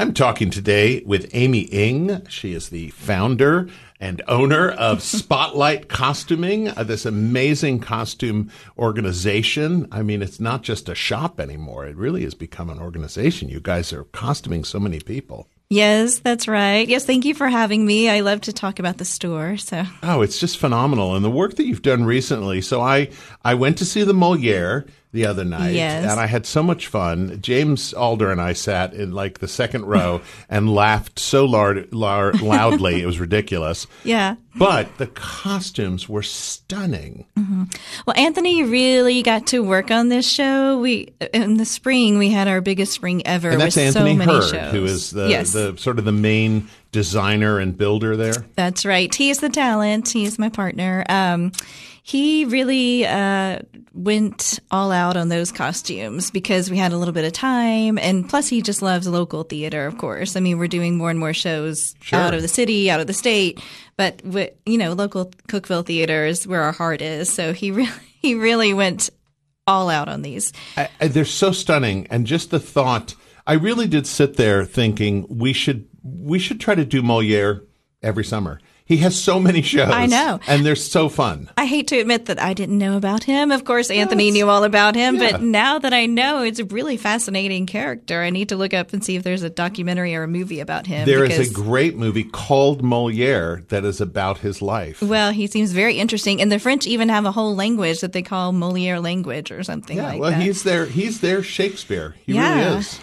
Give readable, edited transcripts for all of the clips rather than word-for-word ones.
I'm talking today with Amy Ng. She is the founder and owner of Spotlight Costuming, this amazing costume organization. I mean, it's not just a shop anymore. It really has become an organization. You guys are costuming so many people. Yes, that's right. Yes, thank you for having me. I love to talk about the store. Oh, it's just phenomenal. And the work that you've done recently. So I went to see the Moliere the other night, and I had so much fun. James Alder and I sat in like the second row and laughed so loudly. It was ridiculous. Yeah. But the costumes were stunning. Mm-hmm. Well, Anthony really got to work on this show. In the spring, we had our biggest spring ever. And that's with Anthony so many Hurd, shows. who is the sort of the main designer and builder there. That's right. He is the talent. He is my partner. He really went all out on those costumes because we had a little bit of time. And plus, he just loves local theater, of course. I mean, we're doing more and more shows out of the city, out of the state. But, local Cookeville theater is where our heart is. So he really went all out on these. They're so stunning. And just the thought, I really did sit there thinking we should try to do Moliere every summer. He has so many shows. I know. And they're so fun. I hate to admit that I didn't know about him. Of course, Anthony knew all about him. Yeah. But now that I know, it's a really fascinating character. I need to look up and see if there's a documentary or a movie about him. There is a great movie called Moliere that is about his life. Well, he seems very interesting. And the French even have a whole language that they call Moliere language or something like that. Well, he's their Shakespeare. He really is.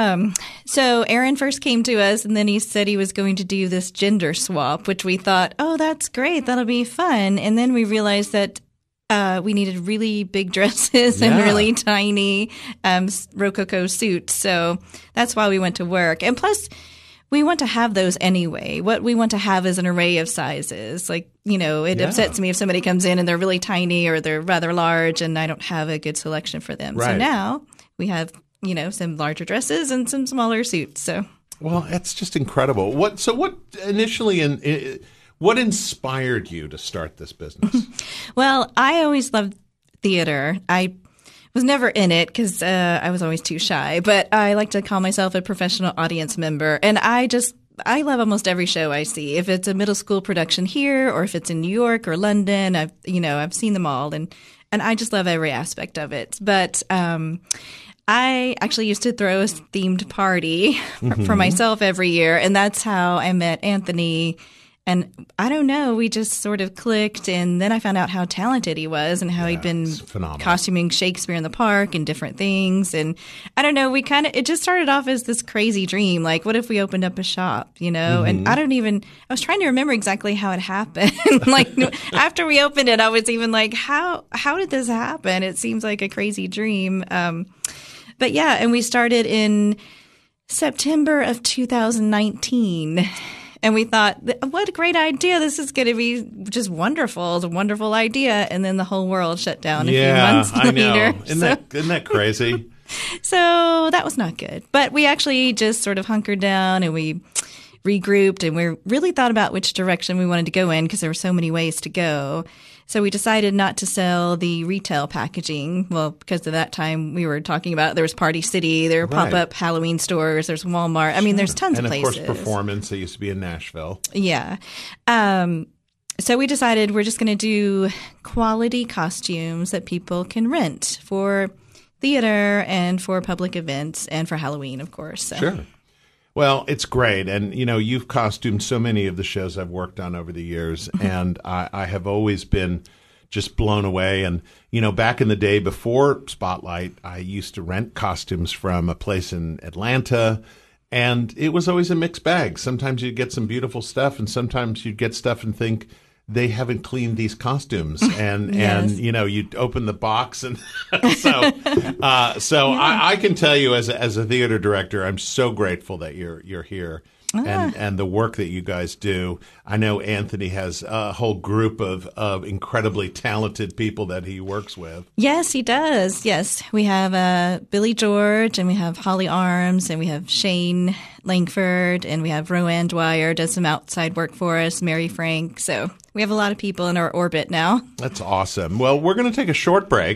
So Aaron first came to us, and then he said he was going to do this gender swap, which we thought, oh, that's great. That'll be fun. And then we realized that we needed really big dresses and really tiny Rococo suits. So that's why we went to work. And plus, we want to have those anyway. What we want to have is an array of sizes. Like, it upsets me if somebody comes in and they're really tiny or they're rather large and I don't have a good selection for them. Right. So now we have some larger dresses and some smaller suits. Well, that's just incredible. What inspired you to start this business? Well, I always loved theater. I was never in it because I was always too shy, but I like to call myself a professional audience member. And I love almost every show I see. If it's a middle school production here or if it's in New York or London, I've seen them all and I just love every aspect of it. But I actually used to throw a themed party for myself every year, and that's how I met Anthony. And I don't know, we just sort of clicked, and then I found out how talented he was and how he'd been costuming Shakespeare in the Park and different things. And I don't know, it just started off as this crazy dream, like what if we opened up a shop, And I was trying to remember exactly how it happened. Like after we opened it, I was even like, how did this happen? It seems like a crazy dream. But yeah, and we started in September of 2019. And we thought, what a great idea. This is going to be just wonderful. It's a wonderful idea. And then the whole world shut down a few months later. I know. Isn't that crazy? So that was not good. But we actually just sort of hunkered down and we regrouped and we really thought about which direction we wanted to go in because there were so many ways to go. So we decided not to sell the retail packaging. Well, because of that time we were talking about there was Party City, there were pop-up Halloween stores, there's Walmart. I mean, there's tons of places. And of course, Performance. They used to be in Nashville. Yeah. So we decided we're just going to do quality costumes that people can rent for theater and for public events and for Halloween, of course. So. Sure. Well, it's great. And, you've costumed so many of the shows I've worked on over the years, and I have always been just blown away. And, back in the day before Spotlight, I used to rent costumes from a place in Atlanta, and it was always a mixed bag. Sometimes you'd get some beautiful stuff, and sometimes you'd get stuff and think, they haven't cleaned these costumes, and you'd open the box, and I can tell you as a theater director, I'm so grateful that you're here and the work that you guys do. I know Anthony has a whole group of incredibly talented people that he works with. Yes, he does. Yes, we have Billy George, and we have Holly Arms, and we have Shane Langford, and we have Roanne Dwyer does some outside work for us, Mary Frank. So we have a lot of people in our orbit now. That's awesome. Well, we're going to take a short break.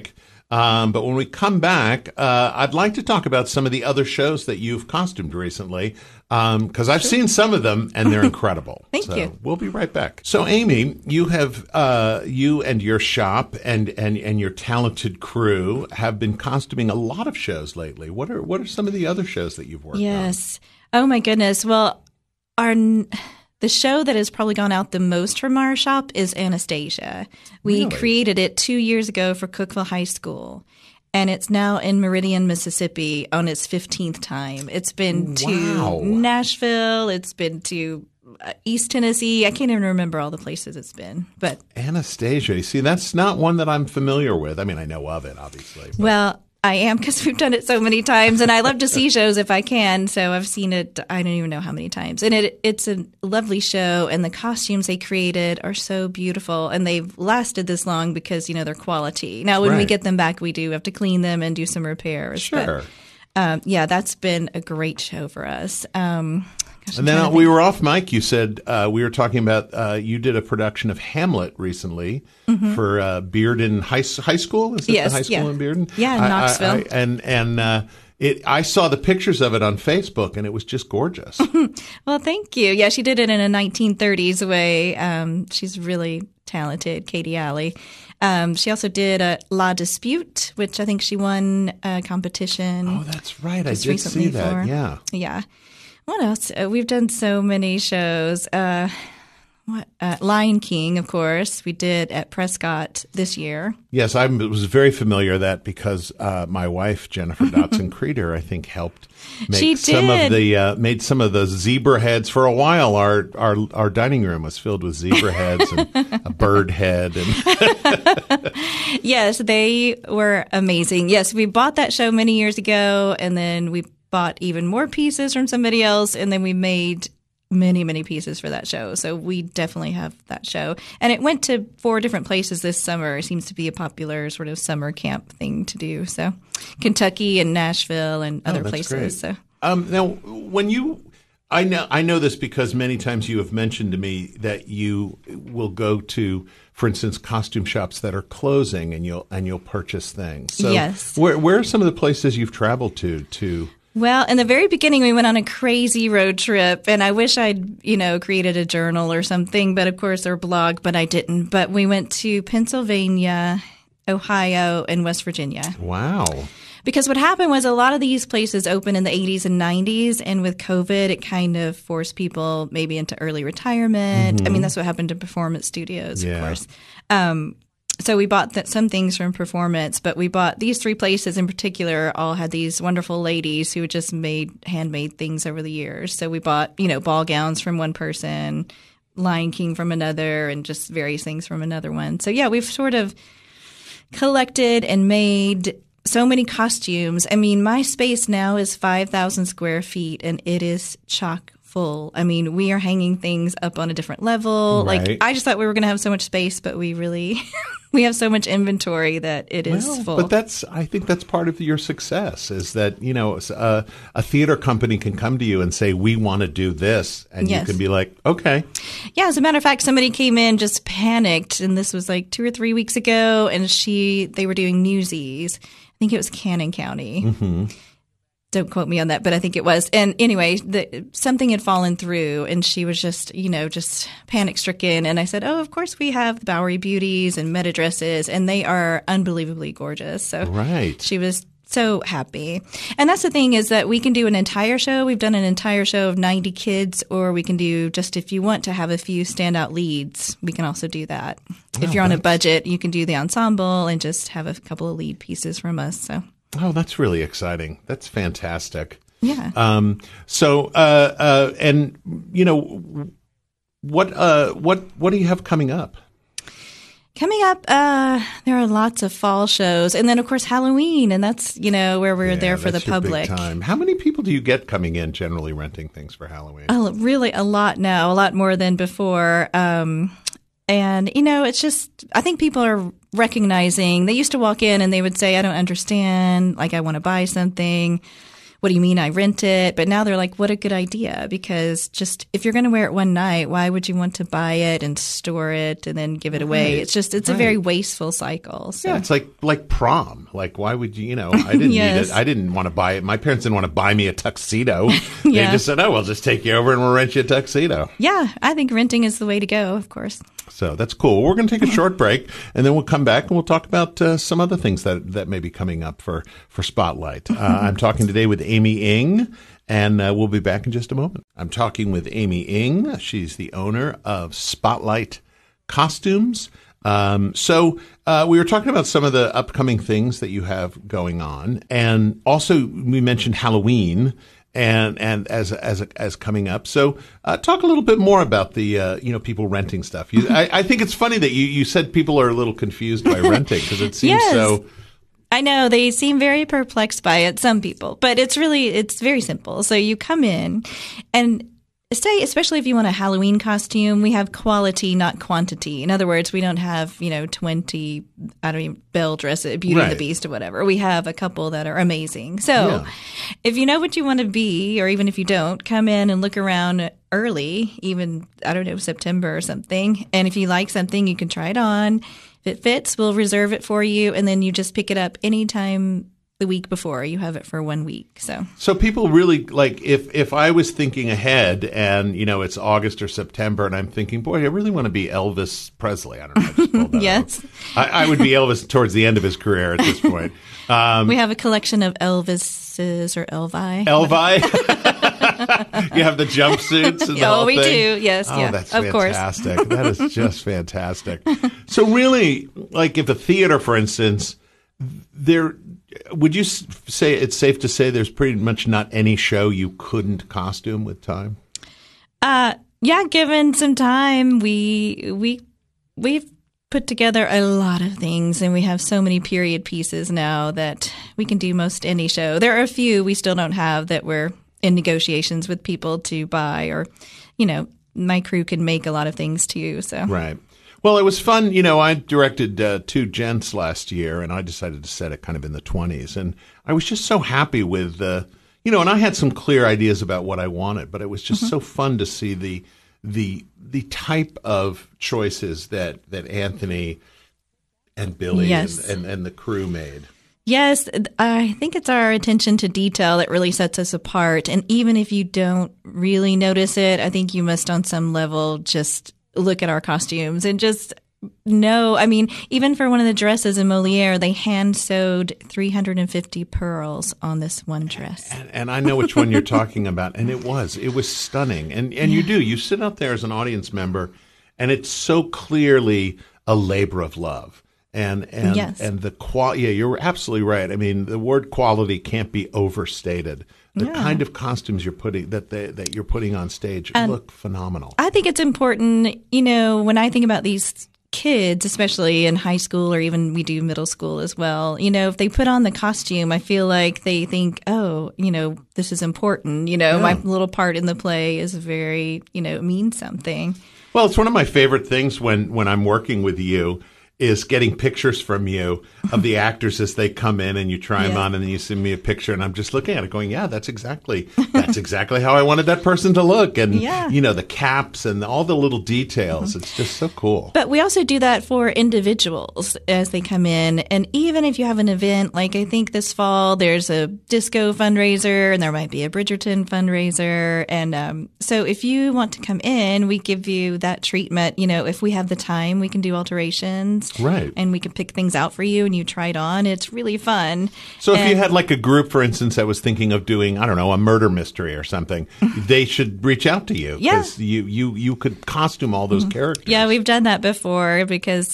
But when we come back, I'd like to talk about some of the other shows that you've costumed recently, because I've seen some of them and they're incredible. Thank you. We'll be right back. So, Amy, you have you and your shop and your talented crew have been costuming a lot of shows lately. What are some of the other shows that you've worked on? Yes. Oh my goodness. Well, the show that has probably gone out the most from our shop is Anastasia. We Really? created it 2 years ago for Cookeville High School, and it's now in Meridian, Mississippi on its 15th time. It's been Wow. to Nashville. It's been to East Tennessee. I can't even remember all the places it's been. But Anastasia. You see, that's not one that I'm familiar with. I mean, I know of it, obviously. But well, I am, because we've done it so many times, and I love to see shows if I can. So I've seen it, I don't even know how many times. And it's a lovely show, and the costumes they created are so beautiful, and they've lasted this long because, they're quality. Now, when we Right. get them back, we do have to clean them and do some repairs. Sure. But, yeah, that's been a great show for us. And then we were off mic. You said we were talking about you did a production of Hamlet recently for Bearden High School. Is it Yes, the high school yeah. in Bearden? Yeah, in Knoxville. I saw the pictures of it on Facebook, and it was just gorgeous. Well, thank you. Yeah, she did it in a 1930s way. She's really talented, Katie Alley. She also did La Dispute, which I think she won a competition. Oh, that's right. I just did recently see that. for. Yeah. Yeah. What else? We've done so many shows. Lion King, of course, we did at Prescott this year. Yes, I was very familiar with that because my wife Jennifer Dotson Creeder, I think, helped make She some of did. made some of the zebra heads. For a while, our dining room was filled with zebra heads and a bird head. And Yes, they were amazing. Yes, we bought that show many years ago, and then we bought even more pieces from somebody else, and then we made many, many pieces for that show. So we definitely have that show. And it went to 4 different places this summer. It seems to be a popular sort of summer camp thing to do. So Kentucky and Nashville and other that's places. great. So now, when I know this because many times you have mentioned to me that you will go to, for instance, costume shops that are closing, and you'll purchase things. So Yes. where are some of the places you've traveled to? Well, in the very beginning, we went on a crazy road trip, and I wish I'd, created a journal or something, but of course, or blog, but I didn't. But we went to Pennsylvania, Ohio, and West Virginia. Wow. Because what happened was a lot of these places opened in the 80s and 90s, and with COVID, it kind of forced people maybe into early retirement. I mean, that's what happened to performance studios, Yeah. of course. So we bought some things from Performance, but we bought these 3 places in particular all had these wonderful ladies who had just made handmade things over the years. So we bought, ball gowns from one person, Lion King from another, and just various things from another one. So yeah, we've sort of collected and made so many costumes. I mean, my space now is 5,000 square feet, and it is chock full. I mean, we are hanging things up on a different level. Right. Like, I just thought we were going to have so much space, but we really we have so much inventory that it is full. But I think that's part of your success is that, a theater company can come to you and say, we want to do this. And Yes. you can be like, okay. Yeah, as a matter of fact, somebody came in, just panicked, and this was like 2 or 3 weeks ago, and they were doing Newsies. I think it was Cannon County. Mm-hmm. Don't quote me on that, but I think it was. And anyway, something had fallen through, and she was just panic stricken. And I said, "Oh, of course we have Bowery Beauties and meta dresses, and they are unbelievably gorgeous." So Right. she was so happy. And that's the thing, is that we can do an entire show. We've done an entire show of 90 kids, or we can do just, if you want to have a few standout leads, we can also do that. If you're on a budget, you can do the ensemble and just have a couple of lead pieces from us. So Oh, that's really exciting. That's fantastic. yeah. What do you have coming up? Coming up, there are lots of fall shows, and then of course Halloween, and that's where we're there for the that's your big public. time. How many people do you get coming in generally renting things for Halloween? Really, a lot now, a lot more than before. And it's just, I think people are recognizing. They used to walk in and they would say, "I don't understand. Like, I want to buy something. what do you mean I rent it? But now they're like, what a good idea, because just if you're going to wear it one night, why would you want to buy it and store it and then give it away? Right. It's a very wasteful cycle. So. Yeah, it's like prom. Like, why would you, I didn't Yes. need it. I didn't want to buy it. My parents didn't want to buy me a tuxedo. Yeah. They just said, oh, we'll just take you over and we'll rent you a tuxedo. Yeah, I think renting is the way to go, of course. So that's cool. We're going to take a short break, and then we'll come back and we'll talk about some other things that may be coming up for Spotlight. I'm talking today with Amy Ng, and we'll be back in just a moment. I'm talking with Amy Ng. She's the owner of Spotlight Costumes. So we were talking about some of the upcoming things that you have going on, and also we mentioned Halloween. And as coming up, so talk a little bit more about the people renting stuff. I think it's funny that you said people are a little confused by renting, because it seems Yes. so. I know they seem very perplexed by it, some people, but it's very simple. So you come in and say, especially if you want a Halloween costume, we have quality, not quantity. In other words, we don't have, 20, Belle dresses, Beauty and the Right. Beast or whatever. We have a couple that are amazing. So if you know what you want to be, or even if you don't, come in and look around early, even, September or something. And if you like something, you can try it on. If it fits, we'll reserve it for you. And then you just pick it up anytime the week before. You have it for 1 week. So people really, like, if I was thinking ahead and, it's August or September and I'm thinking, boy, I really want to be Elvis Presley. I don't know. I just pulled that Yes. out. I would be Elvis towards the end of his career at this point. We have a collection of Elvises or Elvi. Elvi? You have the jumpsuits and the whole we thing? do. Yes. Oh, yeah. that's of course. fantastic. That is just fantastic. So really, like if a theater, for instance, would you say it's safe to say there's pretty much not any show you couldn't costume with time? Yeah, given some time, we've put together a lot of things, and we have so many period pieces now that we can do most any show. There are a few we still don't have that we're in negotiations with people to buy, or, my crew can make a lot of things too. So Right. Well, it was fun. I directed 2 Gents last year, and I decided to set it kind of in the 20s. And I was just so happy with, and I had some clear ideas about what I wanted, but it was just so fun to see the type of choices that Anthony and Billy Yes. and the crew made. Yes, I think it's our attention to detail that really sets us apart. And even if you don't really notice it, I think you must on some level just look at our costumes and just know. I mean, even for one of the dresses in Moliere, they hand sewed 350 pearls on this one dress. And I know which one you're talking about. And it was stunning. And you sit out there as an audience member, and it's so clearly a labor of love. And Yes. and the quality, you're absolutely right. I mean, the word quality can't be overstated. The kind of costumes you're putting that you're putting on stage look phenomenal. I think it's important, when I think about these kids, especially in high school, or even we do middle school as well, if they put on the costume, I feel like they think, oh, this is important. My little part in the play is very, means something. Well, it's one of my favorite things when I'm working with you is getting pictures from you of the actors as they come in, and you try them on, and then you send me a picture, and I'm just looking at it going, yeah, that's exactly how I wanted that person to look. And, the caps and all the little details. It's just so cool. But we also do that for individuals as they come in. And even if you have an event, like I think this fall, there's a disco fundraiser, and there might be a Bridgerton fundraiser. And so if you want to come in, we give you that treatment. If we have the time, we can do alterations. Right. And we can pick things out for you, and you try it on. It's really fun. So if you had like a group, for instance, that was thinking of doing, I don't know, a murder mystery or something, they should reach out to you. Yeah. Because you could costume all those characters. Yeah, we've done that before because,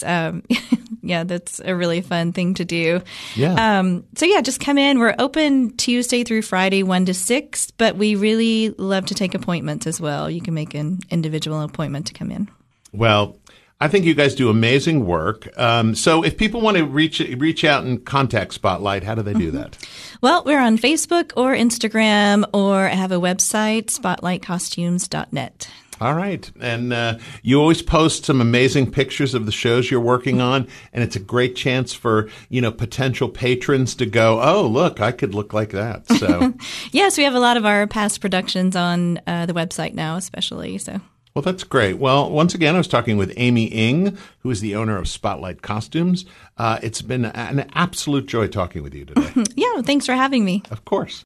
that's a really fun thing to do. Yeah. Just come in. We're open Tuesday through Friday, 1 to 6, but we really love to take appointments as well. You can make an individual appointment to come in. Well, I think you guys do amazing work. So if people want to reach out and contact Spotlight, how do they do that? Well, we're on Facebook or Instagram, or have a website, spotlightcostumes.net. All right. And you always post some amazing pictures of the shows you're working on, and it's a great chance for, potential patrons to go, oh, look, I could look like that. So Yes, we have a lot of our past productions on the website now, especially. So. Well, that's great. Well, once again, I was talking with Amy Ng, who is the owner of Spotlight Costumes. It's been an absolute joy talking with you today. Yeah, thanks for having me. Of course.